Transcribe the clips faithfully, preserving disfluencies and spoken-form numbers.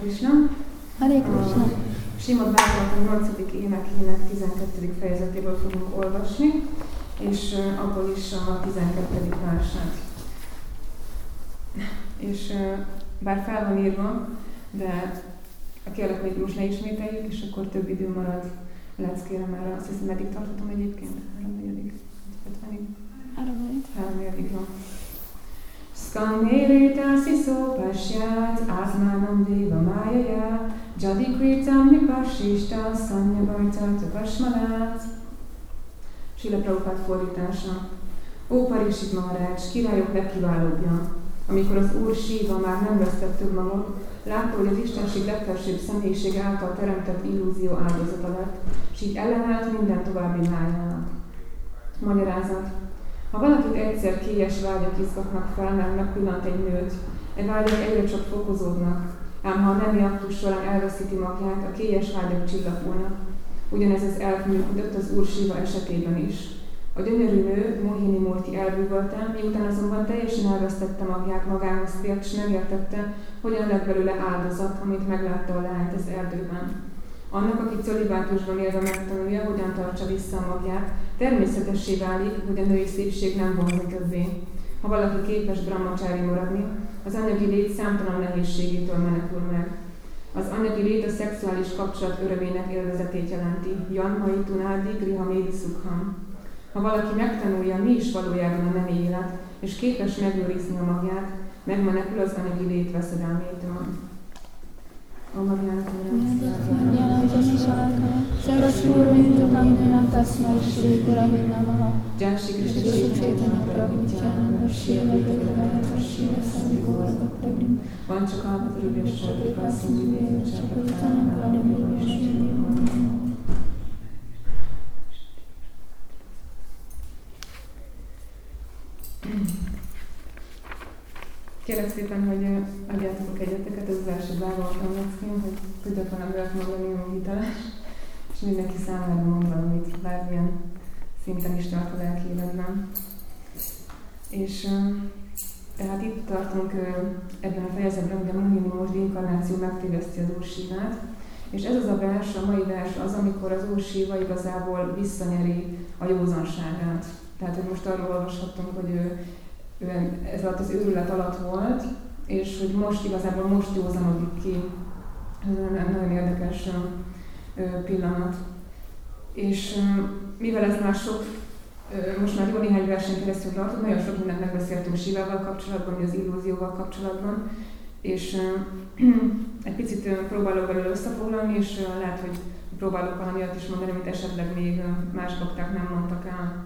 Krishna. Hare Krishna. A Srimad Bhagavatam nyolcadik énekének tizenkettedik fejezetéből fogunk olvasni, és abból is a tizenkettedik verset. És bár fel van írva, de kérlek, hogy most ne ismételjük, és akkor több idő marad leckére, mert azt hiszem, meddig tartottam egyébként? Három-negyedik? ötvenig? Három-negyedik. Három-negyedik van. Skandérétászi szópásyát, átmánam déva májajá, jadikritam vipasista, szanyavarcát pasmalát. Srila Prabhupád fordítása. Ó Pariksit Maharács, királyok legkiválóbbja! Amikor az Úr Síva már nem vesztett több magot, látta, hogy az Istenség legfelsőbb személyiség által teremtett illúzió áldozata lett, és így ellenállt minden további májának. Magyarázat. Ha valakit egyszer kélyes vágyak izgatnak fel, mert megpillant egy nőt, e vágyak egyre csak fokozódnak, ám ha a nemi aktus során elveszíti magját, a kélyes vágyak csillapulnak. Ugyanez az elv működött az Úr Síva esetében is. A gyönyörű nő, Mohini Murti elbűvölte, miután azonban teljesen elvesztette magját, magához tért, és nem értette, hogyan lett belőle áldozat, amit meglátta a lányt az erdőben. Annak, aki cölibátusban élve megtanulja, hogyan tartsa vissza a magját, természetessé válik, hogy a női szépség nem vonza többé. Ha valaki képes brahmacsári maradni, az anyagi lét számtalan nehézségétől menekül meg. Az anyagi lét a szexuális kapcsolat örömének élvezetét jelenti. Janmai tunádi griha médi szukham. Ha valaki megtanulja, mi is valójában a nemi élet, és képes megőrizni a magját, megmenekül az anyagi lét veszedelmétől. A magjának van csak a rövidességek, a színűvészek, kérlek szépen, hogy adjátok egyeteket, ez az első Bhagavatam leckén, hogy tudjak velem olyat mondani, ami hiteles, és mindenki számára mond valamit, bármilyen szinten is tart a lelki életben. És tehát itt tartunk ebben a fejezetben, hogy a Mohini Murti inkarnáció megtéveszti az Úr Sívát, és ez az a vers, a mai vers az, amikor az Úr Síva igazából visszanyeri a józanságát. Tehát, hogy most arról olvashattunk, hogy ő Ő ez alatt az őrület alatt volt, és hogy most igazából most józanodik ki. Ez egy nagyon érdekes pillanat. És mivel ez már sok, most már jó néhány versen keresztül tartott, nagyon sok mindent megbeszéltünk Sívával kapcsolatban, vagy az illúzióval kapcsolatban, és egy picit próbálok belőle összefoglalni, és lehet, hogy próbálok valami olyat is mondani, amit esetleg még más bakták nem mondtak el.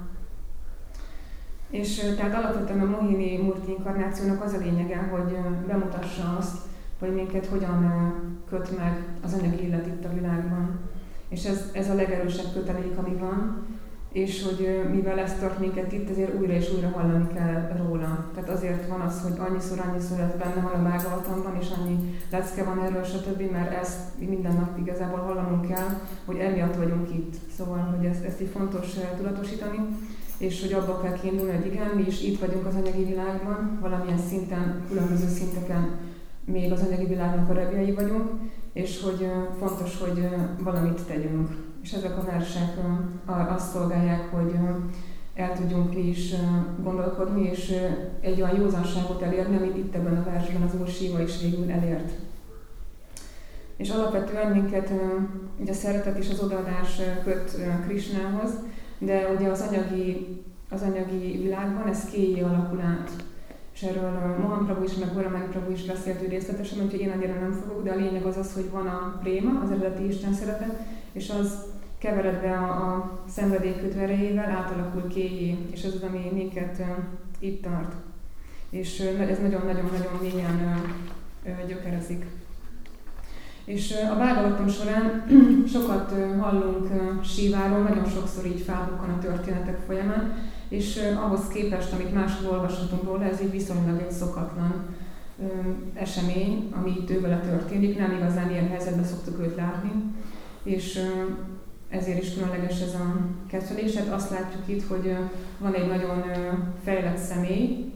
És tehát alapvetően a Mohini Murti inkarnációnak az a lényege, hogy bemutassa azt, hogy minket hogyan köt meg az anyagi élet itt a világban. És ez, ez a legerősebb kötelék, ami van, és hogy mivel ez tart minket itt, ezért újra és újra hallani kell róla. Tehát azért van az, hogy annyiszor, annyiszor ez benne van a Bhagavatamban, és annyi lecke van erről, stb., mert ezt minden nap igazából hallanunk kell, hogy emiatt vagyunk itt. Szóval, hogy ezt, ezt így fontos tudatosítani, és hogy abba kell kiindulni, hogy igen, mi is itt vagyunk az anyagi világban, valamilyen szinten, különböző szinteken még az anyagi világnak a rabjai vagyunk, és hogy fontos, hogy valamit tegyünk. És ezek a versek azt szolgálják, hogy el tudjunk mi is gondolkodni, és egy olyan józanságot elérni, amit itt ebben a versben az Úr Síva is végül elért. És alapvetően minket ugye a szeretet és az odaadás köt Krishnához, de ugye az anyagi, az anyagi világban ez kéjjé alakul át. És erről Mohan Prabhu is, meg Goramani Prabhu is beszélt ő részletesen, úgyhogy én annyira nem fogok, de a lényeg az az, hogy van a préma, az eredeti Isten szeretet, és az keveredve a, a szenvedélykötő erejével átalakul kéjjé, és ez az, ami minket uh, itt tart. És uh, ez nagyon-nagyon-nagyon mélyen uh, uh, gyökerezik. És uh, a Bhagavatam során sokat uh, hallunk uh, Síváról, nagyon sokszor így felbukkan a történetek folyamán, és uh, ahhoz képest, amit máshol olvashatunk róla, ez így viszonylag egy szokatlan uh, esemény, ami itt ő vele történik, nem igazán ilyen helyzetben szoktuk őt látni, és uh, ezért is különleges ez a kezelés. Hát azt látjuk itt, hogy uh, van egy nagyon uh, fejlett személy,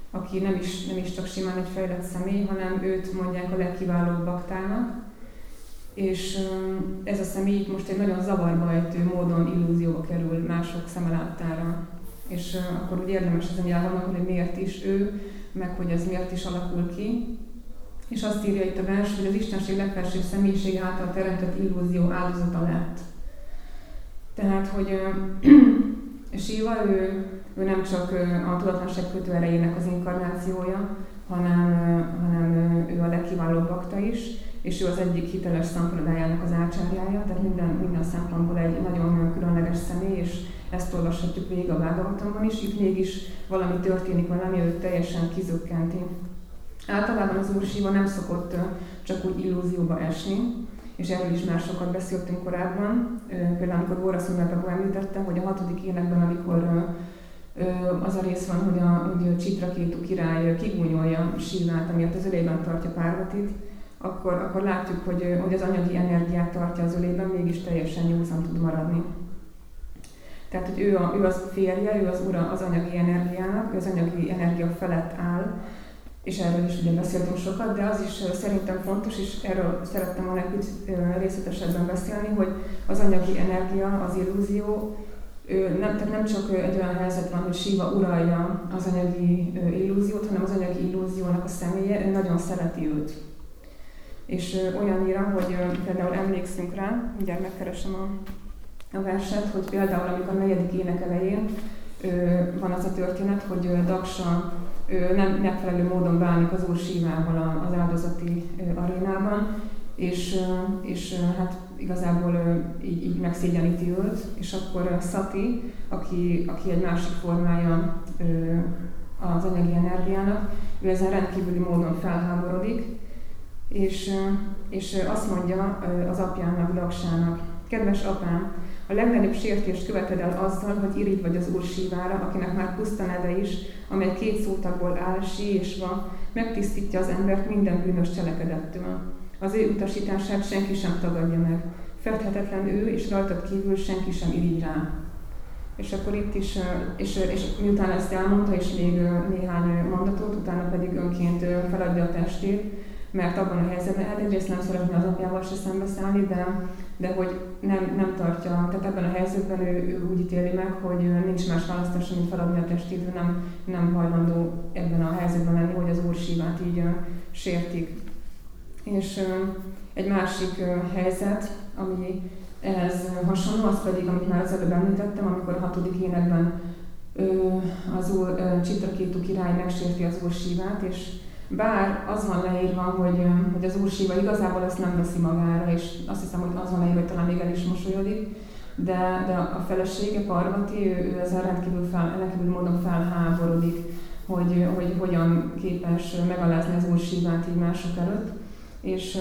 aki nem is, nem is csak simán egy fejlett személy, hanem őt mondják a legkiválóbb baktának. És ez a személy most egy nagyon zavarba ejtő módon illúzióba kerül mások szemelátára. És akkor úgy érdemes ezen elgondolkodni, hogy miért is ő, meg hogy ez miért is alakul ki. És azt írja itt a vers, hogy az Istenség legfelsőbb személyiség által teremtett illúzió áldozata lett. Tehát, hogy Siva, ő, ő nem csak a tudatlanság kötő erejének az inkarnációja, hanem, hanem ő a legkiválóbb bakta is, és ő az egyik hiteles szampradájának az ácsárjája, tehát minden, minden szempontból egy nagyon különleges személy, és ezt olvashatjuk végig a Bhagavatamban is, itt mégis valami történik vele, ami őt teljesen kizökkenti. Általában az Úr Siva nem szokott csak úgy illúzióba esni, és erről is már sokat beszéltünk korábban. Például amikor Góraszunga Prabhu említette, hogy a hatodik énekben, amikor az a rész van, hogy a, hogy a Chitrakétu király kigúnyolja Sivát, amiért az ölében tartja Párvatit, akkor, akkor látjuk, hogy, hogy az anyagi energiát tartja az ölében, mégis teljesen józan tud maradni. Tehát, hogy ő, a, ő az férje, ő az ura az anyagi energiának, ő az anyagi energia felett áll, és erről is ugye beszéltünk sokat, de az is szerintem fontos, és erről szerettem volna egy kicsit részletesebben beszélni, hogy az anyagi energia, az illúzió, nem, tehát nem csak egy olyan helyzet van, hogy Siva uralja az anyagi illúziót, hanem az anyagi illúziónak a személye, ő nagyon szereti őt. És olyannyira, hogy például emlékszünk rá, mindjárt megkeresem a, a verset, hogy például amikor a negyedik ének elején van az a történet, hogy Daksa nem megfelelő módon bánik az Úr Sivával az áldozati arénában, és, és hát igazából így, így megszégyeníti őt, és akkor Sati, aki, aki egy másik formája az anyagi energiának, ő ezen rendkívüli módon felháborodik, és, és azt mondja az apjának, Daksának: kedves apám, a legnagyobb sértést követed el azzal, hogy irigy vagy az Úr Sivára, akinek már puszta neve is, amely két szótagból áll, sí és va, megtisztítja az embert minden bűnös cselekedettől. Az ő utasítását senki sem tagadja meg. Fedhetetlen ő, és rajtad kívül senki sem irigy rá. És akkor itt is, és, és miután ezt elmondta, és még néhány mondatot, utána pedig önként feladja a testét, mert abban a helyzetben, hát egyrészt nem szeretne az apjával se szembeszállni, de, de hogy nem, nem tartja, tehát ebben a helyzetben ő, ő úgy ítéli meg, hogy nincs más választása, mint feladni a testét, ő nem, nem hajlandó ebben a helyzetben lenni, hogy az Úr Sivát így uh, sértik. És uh, egy másik uh, helyzet, ami ehhez hasonló, az pedig, amit már az előbb említettem, amikor a hatodik énekben uh, az Úr uh, Chitrakétu király megsérti az Úr Sivát, és bár az van leírva, hogy, hogy az Úr Siva igazából ezt nem veszi magára, és azt hiszem, hogy az van leírva, hogy talán még el is mosolyodik, de, de a felesége, Parvati, ő, ő ezzel rendkívül, fel, rendkívül módon felháborodik, hogy, hogy hogyan képes megalázni az Úr Sivát így mások előtt. És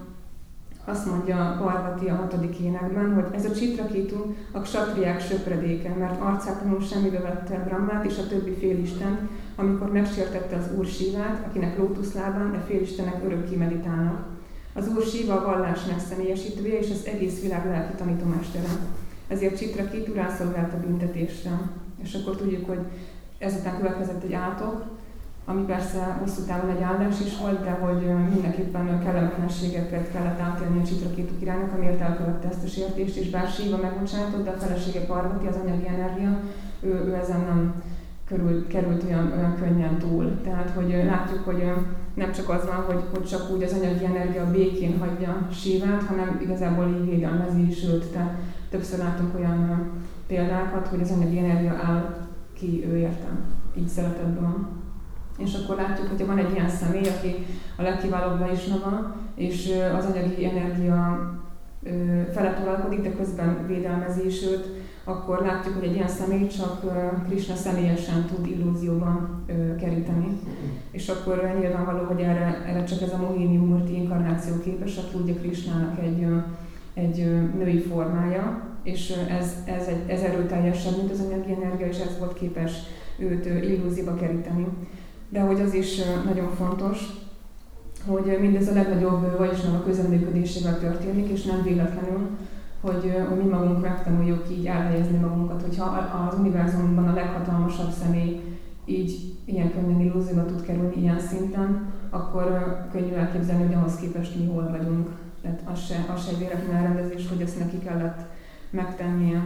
azt mondja Parvati a hatodik énekben, hogy ez a Chitrakétu a ksatriák söpredéke, mert arcátlanul semmibe vette Brahmát és a többi félistent, amikor megsértette az Úr Sivát, akinek lótuszlábán e félistenek örökké meditálnak. Az Úr Siva a vallás megszemélyesítője és az egész világ lelki tanítomástere. Ezért Chitrakétu rászolgált a büntetésre. És akkor tudjuk, hogy ezután következett egy átok, ami persze hosszú távon egy áldás is volt, de hogy mindenképpen kellemetlenségeket kellett átélni a Chitrakétu királynak, amiért elkövette ezt a sértést, és bár Siva megbocsátott, de a felesége Parvati, az anyagi energia, ő, ő ezen nem körül, került olyan, olyan könnyen túl. Tehát, hogy látjuk, hogy nem csak az van, hogy, hogy csak úgy az anyagi energia békén hagyja Sivát, hanem igazából így védelmezi is őt. Tehát többször látunk olyan példákat, hogy az anyagi energia áll ki ő értem, így szeretetben. És akkor látjuk, hogyha van egy ilyen személy, aki a legkiválóbb Vaisnava, és az anyagi energia felett uralkodik, de közben védelmezi is őt, akkor látjuk, hogy egy ilyen személy csak Krishna személyesen tud illúzióban keríteni. És akkor nyilvánvaló, hogy erre, erre csak ez a Mohini Murti inkarnáció képes, aki ugye Krishnának egy, egy női formája, és ez, ez, egy, ez erőteljesebb, mint az anyagi energia, és ez volt képes őt illúzióba keríteni. De hogy az is nagyon fontos, hogy mindez a legnagyobb Vaisnava közreműködésével történik, és nem véletlenül, hogy, hogy mi magunk megtanuljuk így elhelyezni magunkat, hogyha az univerzumban a leghatalmasabb személy így ilyen könnyen illúzióba tud kerülni ilyen szinten, akkor könnyű elképzelni, hogy ahhoz képest mi hol vagyunk. Tehát az se, az se egy véletlen elrendezés, hogy ezt neki kellett megtennie.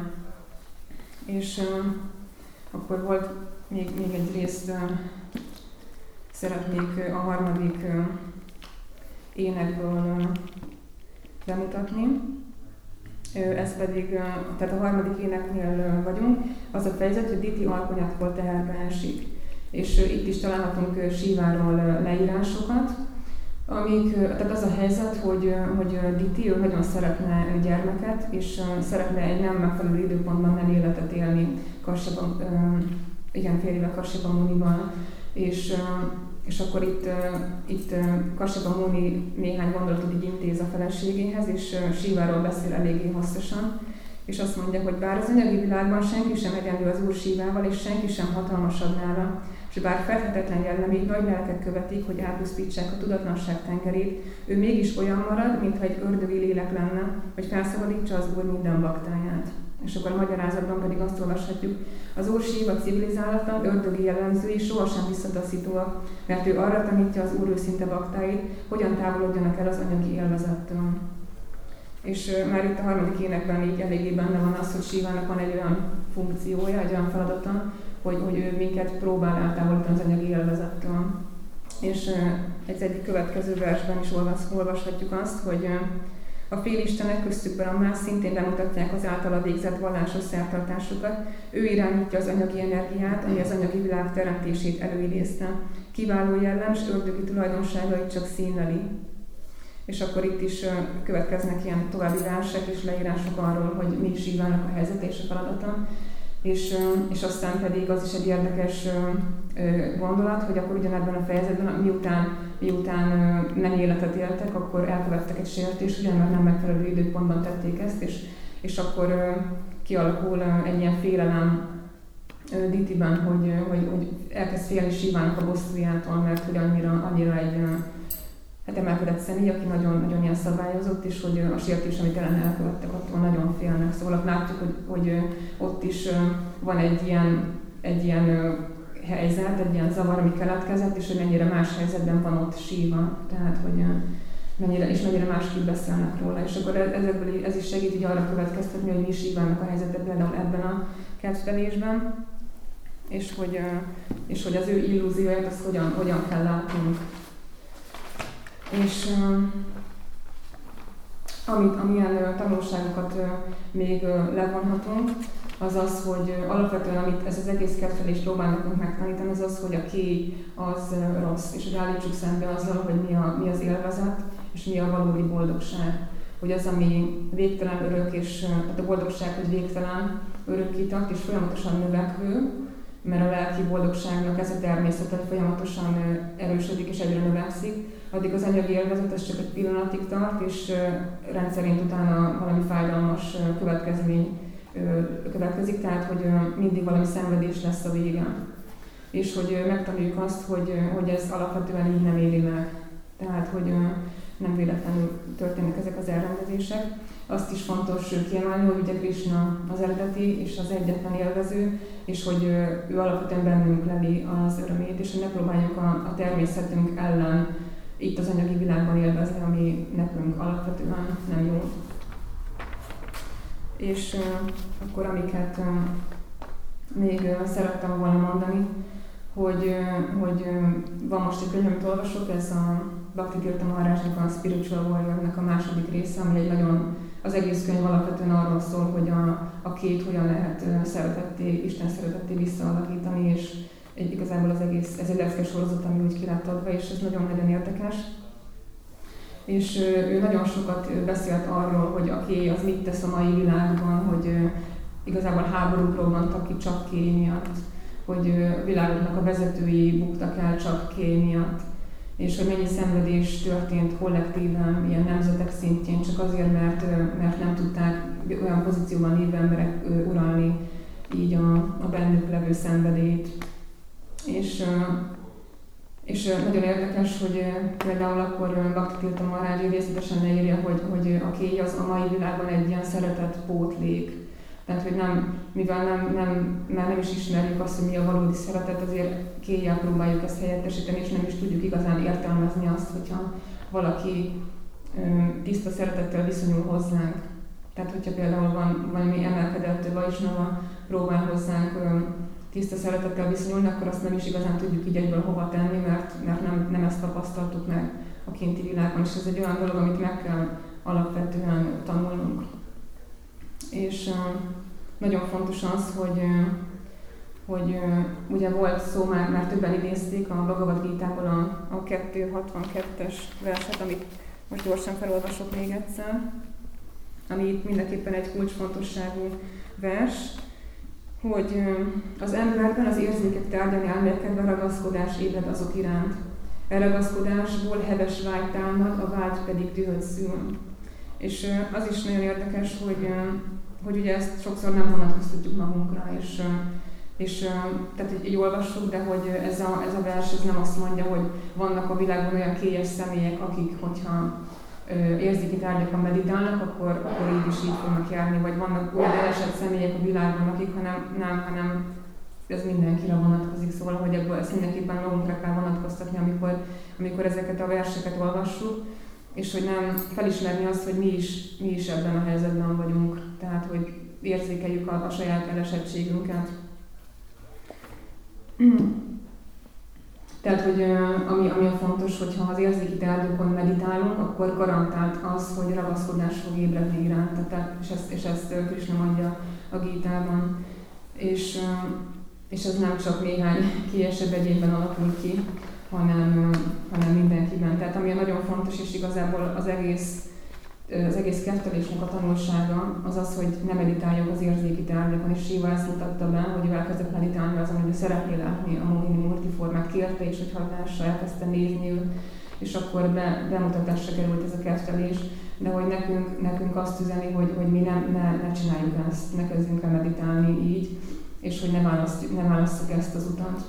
És uh, akkor volt még, még egy részt, uh, szeretnék uh, a harmadik uh, énekből uh, bemutatni. Uh, ez pedig, uh, tehát a harmadik éneknél uh, vagyunk, az a fejezet, hogy Diti alkonyatkor teherbe esik. És uh, itt is találhatunk uh, Síváról uh, leírásokat, amik, tehát az a helyzet, hogy, hogy Diti ő nagyon szeretne gyermeket, és szeretne egy nem megfelelő időpontban nem életet élni Kassapa, igen, férjével, Kassapa Munival, és, és akkor itt, itt Kassapa Muni néhány gondolatot így intéz a feleségéhez, és Síváról beszél eléggé hosszasan, és azt mondja, hogy bár az anyagi világban senki sem egyenlő az Úr Sívával, és senki sem hatalmasabb nála, és bár felhetetlen jellemét nagy lelkek követik, hogy elpusztítsák a tudatlanság tengerét, ő mégis olyan marad, mintha egy ördögi lélek lenne, hogy felszabadítsa az Úr minden baktáját. És akkor a magyarázatban pedig azt olvashatjuk, az Úr Síva civilizálatlan, ördögi jellemzői sohasem visszataszítóak, mert ő arra tanítja az Úr őszinte baktáit, hogyan távolodjanak el az anyagi élvezettől. És uh, már itt a harmadik énekben így eléggé benne van az, hogy Sívának van egy olyan funkciója, egy olyan feladata, hogy, hogy ő minket próbál eltávolítani az anyagi élvezettől. És uh, egy egyik következő versben is olvas, olvashatjuk azt, hogy uh, a félistenek köztük Brahmá szintén bemutatják az általa végzett vallásos szertartásukat. Ő irányítja az anyagi energiát, ami az anyagi világ teremtését előidézte. Kiváló jellem, s ördögi tulajdonságait csak színleli. És akkor itt is uh, következnek ilyen további versek és leírások arról, hogy mi Sívának a helyzete és a feladata. És, uh, és aztán pedig az is egy érdekes uh, gondolat, hogy akkor ugyanebben a fejezetben, miután, miután uh, nem életet éltek, akkor elkövettek egy sértést, ugyan mert nem megfelelő időpontban tették ezt, és, és akkor uh, kialakul uh, egy ilyen félelem uh, Ditiben, hogy, uh, hogy, hogy elkezd félni Sívának a bosszújától, mert hogy annyira, annyira egy uh, hát emelkedett személy, aki nagyon, nagyon ilyen szabályozott, és hogy a sértés, amit ellen elkövettek, attól nagyon félnek. Szóval látjuk, hogy, hogy ott is van egy ilyen, egy ilyen helyzet, egy ilyen zavar, ami keletkezett, és hogy mennyire más helyzetben van ott Síva, tehát hogy mennyire, és mennyire másképp beszélnek róla. És akkor ezekből ez is segít így arra következtetni, hogy mi Sívának a helyzete például ebben a kedvtelésben, és hogy, és hogy az ő illúzióját, azt hogyan, hogyan kell látnunk. És uh, amit, amilyen uh, tanulságokat uh, még uh, levonhatunk, az az, hogy uh, alapvetően amit ez az egész kedvelés próbál nekünk megtanítani, az az, hogy a kéj az uh, rossz, és hogy állítsuk szembe azzal, hogy mi, a, mi az élvezet, és mi a valódi boldogság. Hogy az, ami végtelen örök, és uh, tehát a boldogság, hogy végtelen örökkig tart, és folyamatosan növekvő, mert a lelki boldogságnak ez a természete folyamatosan uh, erősödik és egyre növekszik, addig az anyagi élvezet az csak egy pillanatig tart, és uh, rendszerint utána valami fájdalmas uh, következmény uh, következik, tehát hogy uh, mindig valami szenvedés lesz a vége. És hogy uh, megtanuljuk azt, hogy, uh, hogy ez alapvetően így nem éri meg. Tehát, hogy uh, nem véletlenül történnek ezek az elrendezések. Azt is fontos uh, kiemelni, hogy ugye Krishna az eredeti és az egyetlen élvező, és hogy uh, ő alapvetően bennünk leli az örömét, és hogy ne próbáljuk a, a természetünk ellen itt az anyagi világban élvezni, ami nekünk alapvetően nem jó. És uh, akkor amiket uh, még uh, szerettem volna mondani, hogy, uh, hogy uh, van most egy könyv, amit olvasok, ez a Bhakti Tirtha Maharajnak a Spiritual Warrior-nek a második része, ami egy nagyon, az egész könyv alapvetően arról szól, hogy a, a két hogyan lehet uh, szeretetté, Isten szeretetté visszaalakítani, és egy, igazából az egész, ez egy lecke sorozat, ami úgy ki lett adva, és ez nagyon-nagyon érdekes. És ő, ő nagyon sokat beszélt arról, hogy a kéj az mit tesz a mai világban, hogy ő, igazából háborúk robbantak ki csak kéj miatt, hogy ő, a világoknak a vezetői buktak el csak kéj miatt, és hogy mennyi szenvedés történt kollektíven, ilyen nemzetek szintjén, csak azért, mert, mert nem tudták olyan pozícióban lévő emberek uralni így a, a bennük levő szenvedélyt. És, és nagyon érdekes, hogy például akkor Bhakti Tirtha Maharaj részletesen leírja, hogy, hogy a kéj az a mai világban egy ilyen szeretett pótlék, Tehát, hogy nem, mivel nem, nem, már nem is ismerjük azt, hogy mi a valódi szeretet, azért kéjjel próbáljuk ezt helyettesíteni, és nem is tudjuk igazán értelmezni azt, hogyha valaki ö, tiszta szeretettel viszonyul hozzánk. Tehát, hogyha például van valami emelkedett vajsnava próbál hozzánk ö, tiszta szeretettel viszonyulni, akkor azt nem is igazán tudjuk így egyből hova tenni, mert, mert nem, nem ezt tapasztaltuk meg a kinti világban, és ez egy olyan dolog, amit meg kell alapvetően tanulnunk. És uh, nagyon fontos az, hogy, uh, hogy uh, ugye volt szó, már, már többen idézték a Bhagavad Gítából a, a kétszázhatvankettes verset, amit most gyorsan felolvasok még egyszer, ami itt mindenképpen egy kulcsfontosságú vers, hogy uh, az emberben az érzékek tárgyán elmélkedve ragaszkodás ébred azok iránt. E ragaszkodásból heves vágy támad, a vágy pedig dühöt szül. És uh, az is nagyon érdekes, hogy uh, hogy ugye ezt sokszor nem vonatkoztatjuk magunkra, és, és tehát így, így olvassuk, de hogy ez a, ez a vers ez nem azt mondja, hogy vannak a világban olyan kélyes személyek, akik, hogyha érzéki tárgyakon meditálnak, akkor, akkor így is így fognak járni, vagy vannak olyan elesett személyek a világban, akik hanem, nem, hanem ez mindenkire vonatkozik, szóval, hogy ebből ezt mindenképpen magunkra kell vonatkoztatni, amikor, amikor ezeket a verseket olvassuk, és hogy nem felismerni azt, hogy mi is, mi is ebben a helyzetben vagyunk, tehát hogy érzékeljük a, a saját elesettségünket. Tehát, hogy ami, ami a fontos, hogyha az érzéki tárgyakon meditálunk, akkor garantált az, hogy ragaszkodás fog ébredni iránta, tehát, és, ezt, és ezt Krishna mondja a Gítában. És, és ez nem csak néhány kiesebb egyénben alakul ki, hanem, hanem mindenkiben. Tehát ami nagyon fontos, és igazából az egész, az egész kettelésnek a tanulsága az az, hogy ne meditáljunk az érzéki tárgyakon, és Siva ezt mutatta be, hogy ő elkezdett meditálni azon, hogy szeretné látni a Mohini Murti formát, kérte, és hogy hatása elkezdte nézni őt, és akkor be, bemutatásra került ez a kettelés, de hogy nekünk, nekünk azt üzeni, hogy, hogy mi nem, ne, ne csináljuk ezt, ne kezdjünk el meditálni így, és hogy ne választjuk, ne választjuk ezt az utat.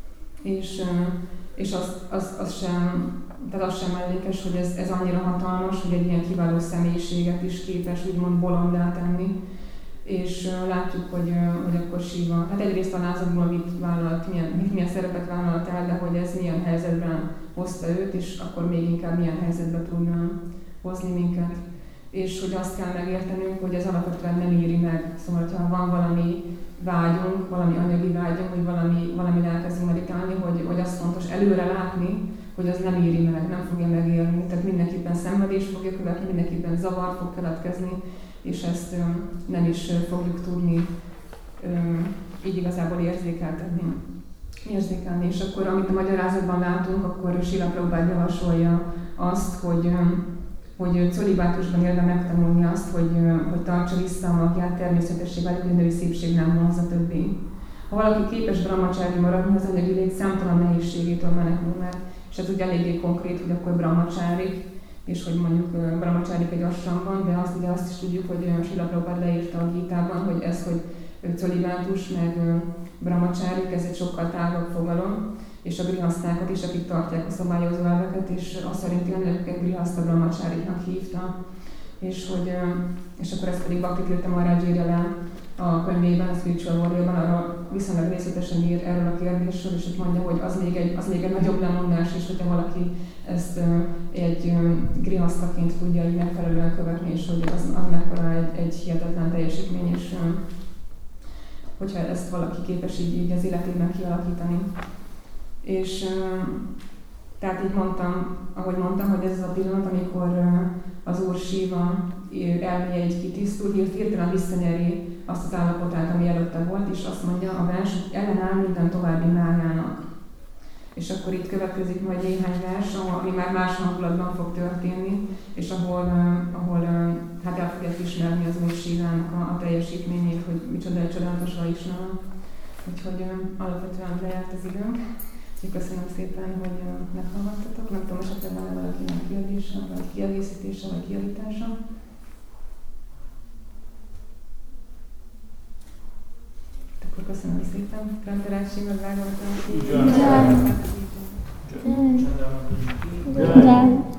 És, és az, az, az, sem, tehát az sem mellékes, hogy ez, ez annyira hatalmas, hogy egy ilyen kiváló személyiséget is képes úgymond bolondá tenni. És uh, látjuk, hogy, uh, hogy akkor Siva, hát egyrészt a lázadból mit vállalt, milyen, mit, milyen szerepet vállalt el, de hogy ez milyen helyzetben hozta őt, és akkor még inkább milyen helyzetbe tudna hozni minket. És hogy azt kell megértenünk, hogy ez alapvetően nem éri meg. Szóval, ha van valami vágyunk, valami anyagi vágyunk, hogy valami, valami elkezdünk meditálni, hogy, hogy az fontos előre látni, hogy az nem éri meg, nem fogja megérni. Tehát mindenképpen szenvedés fogja követni, mindenképpen zavar fog keletkezni, és ezt ö, nem is fogjuk tudni ö, így igazából érzékeltetni. Érzékelni. És akkor, amit a magyarázatban látunk, akkor Srila Prabhupád javasolja azt, hogy ö, hogy cölibátusban élve megtanulni azt, hogy, hogy tartsa vissza a magját, természetessé válik, hogy női szépség nem vonzza többé. Ha valaki képes brahmacsári maradni, az anyagi lét számtalan nehézségétől menekül meg, és ez ugye eléggé konkrét, hogy akkor brahmacsárik, és hogy mondjuk brahmacsárik egy ashramban, de azt, ugye azt is tudjuk, hogy Srila Prabhupád leírta a Gítában, hogy ez, hogy cölibátus meg brahmacsárik, ez egy sokkal tágabb fogalom, és a grihasztákat is, akik tartják a szabályozó elveket, és azt szerint őket grihaszta brahmacsárinak hívta. És, hogy, és akkor ezt pedig Bhakti Tirtha Maharaj írja le a könyvében, a Spiritual Warrior-ban, arra viszonylag részletesen ír erről a kérdésről, és ott mondja, hogy az még egy, az még egy nagyobb lemondás is, hogyha valaki ezt egy grihasztaként tudja így megfelelően követni, és hogy az, az mekkora egy, egy hihetetlen teljesítmény, és hogyha ezt valaki képes így, így az életében kialakítani. És tehát így mondtam, ahogy mondtam, hogy ez az a pillanat, amikor az Úr Siva elméje így kitisztul, hirtelen visszanyeri azt az állapotát, ami előtte volt, és azt mondja a vers, hogy ellenáll minden további májának. És akkor itt következik majd néhány vers, ami már más hangulatban fog történni, és ahol, ahol hát el fogják ismerni az Úr Sivának a, a teljesítményét, hogy micsoda egy csodálatos Vaisnava. Úgyhogy alapvetően lejárt az időnk. Köszönöm szépen, hogy meghallgattatok. Nem tudom, esetleg van-e valakinek kérdése, vagy kiegészítése, vagy kijavítása. Akkor köszönöm szépen. Krantarácsi, meg vágoltam. Jai. Jai.